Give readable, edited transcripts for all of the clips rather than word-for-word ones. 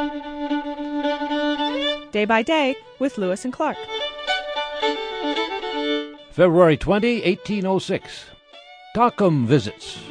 Day by Day with Lewis and Clark. February 20, 1806. Tecum visits.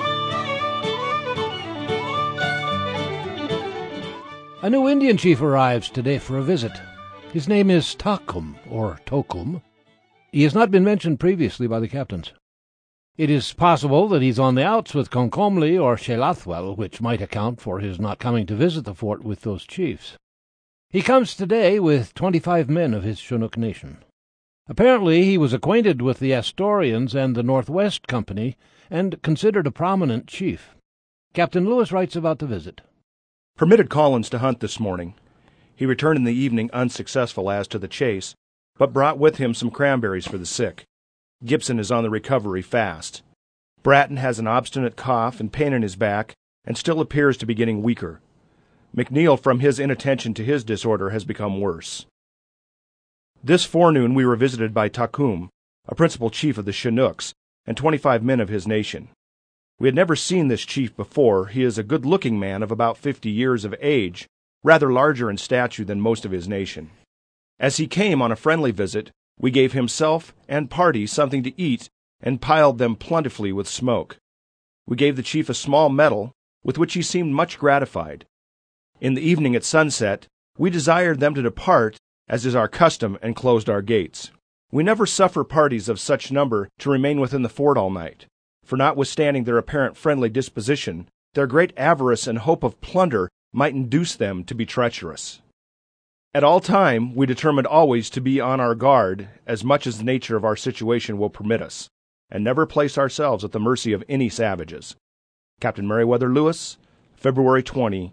A new Indian chief arrives today for a visit. His name is Tecum, or Tokum. He has not been mentioned previously by the captains. It is possible that he's on the outs with Concomly or Shelathwell, which might account for his not coming to visit the fort with those chiefs. He comes today with 25 men of his Chinook nation. Apparently he was acquainted with the Astorians and the Northwest Company, and considered a prominent chief. Captain Lewis writes about the visit. Permitted Collins to hunt this morning. He returned in the evening unsuccessful as to the chase, but brought with him some cranberries for the sick. Gibson is on the recovery fast. Bratton has an obstinate cough and pain in his back, and still appears to be getting weaker. McNeil, from his inattention to his disorder, has become worse. This forenoon we were visited by Tecum, a principal chief of the Chinooks, and 25 men of his nation. We had never seen this chief before. He is a good-looking man of about 50 years of age, rather larger in stature than most of his nation. As he came on a friendly visit, we gave himself and party something to eat and piled them plentifully with smoke. We gave the chief a small medal, with which he seemed much gratified. In the evening at sunset, we desired them to depart, as is our custom, and closed our gates. We never suffer parties of such number to remain within the fort all night, for notwithstanding their apparent friendly disposition, their great avarice and hope of plunder might induce them to be treacherous. At all time, we determined always to be on our guard as much as the nature of our situation will permit us, and never place ourselves at the mercy of any savages. Captain Meriwether Lewis, February 20,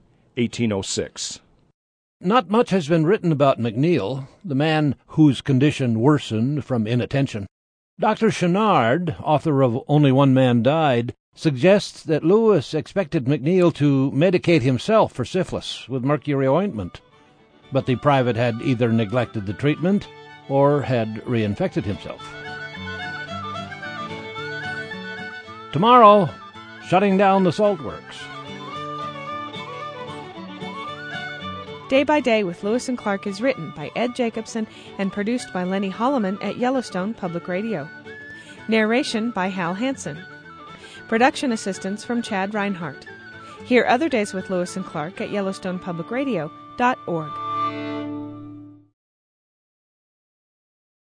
1806. Not much has been written about McNeil, the man whose condition worsened from inattention. Dr. Chenard, author of Only One Man Died, suggests that Lewis expected McNeil to medicate himself for syphilis with mercury ointment, but the private had either neglected the treatment or had reinfected himself. Tomorrow, shutting down the salt works. Day by Day with Lewis and Clark is written by Ed Jacobson and produced by Lenny Holloman at Yellowstone Public Radio. Narration by Hal Hansen. Production assistance from Chad Reinhardt. Hear other days with Lewis and Clark at YellowstonePublicRadio.org.